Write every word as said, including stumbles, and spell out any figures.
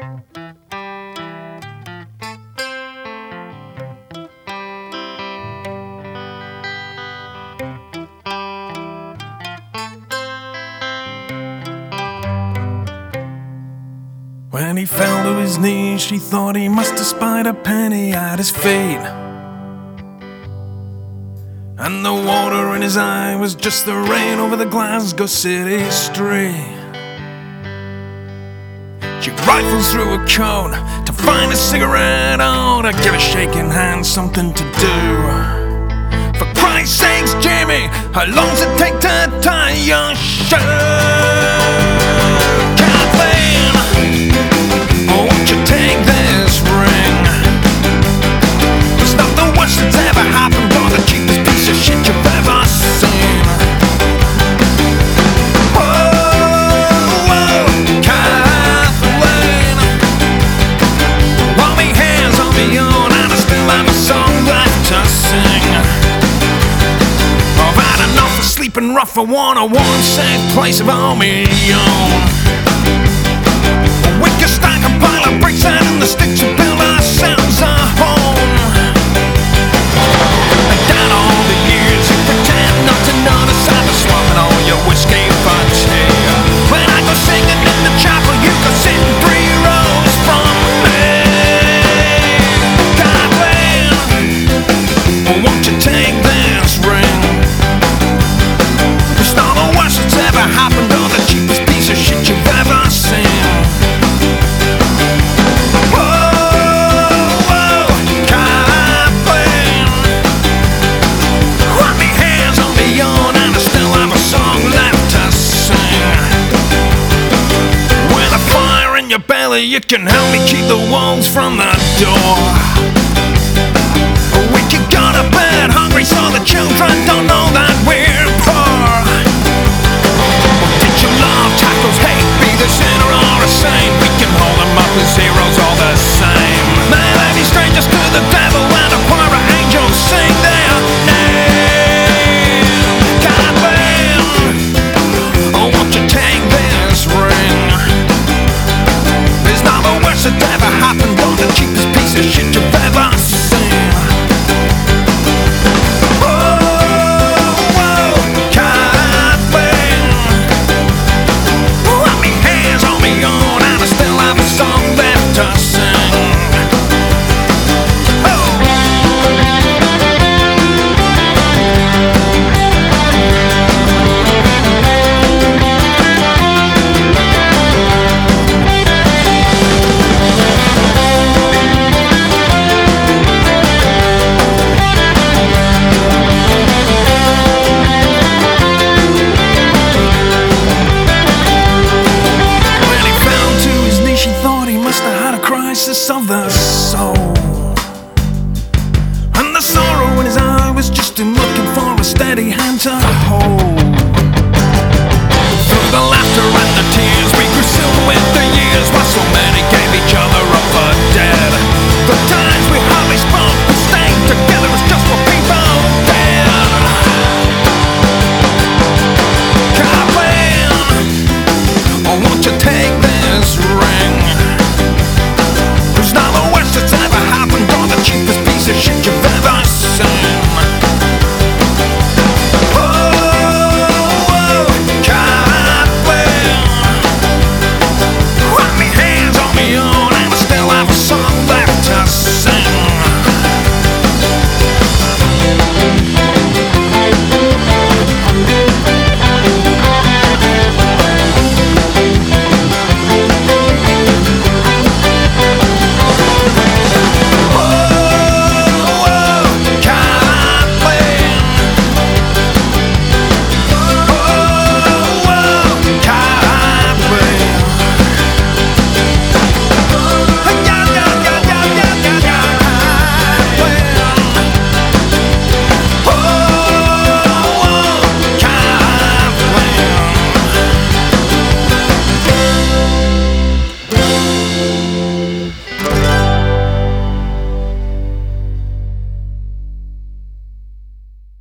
When he fell to his knees, she thought he must have spied a penny at his feet. And the water in his eye was just the rain over the Glasgow city street. She rifles through a coat to find a cigarette, oh, to give a shaking hand something to do. For Christ's sakes, Jamie, how long's it take to tie your shirt? Sleeping rough, I want a one safe place of all me own. We can stack a pile of bricks out in the sticks and build ourselves a home. And down all the years you pretend not to notice I've been swapping all your whiskey for tea. When I go singing in the chapel, you go sitting three rows from me. Kathleen, won't you take this ring? Happened on the cheapest piece of shit you've ever seen. Whoa, whoa, Kathleen, run me hands on me own, and I still have a song left to sing. With a fire in your belly, you can help me keep the wolves from the door. We can go to bed hungry so the children don't know that we're poor. The sinner or a saint, we can hold them up as heroes all the same. May they be strangers to the devil and a choir of angels sing their name. Kathleen, oh, won't you take this ring? There's not the worst that ever happened on the cheapest piece of shit you've ever seen. Of the soul.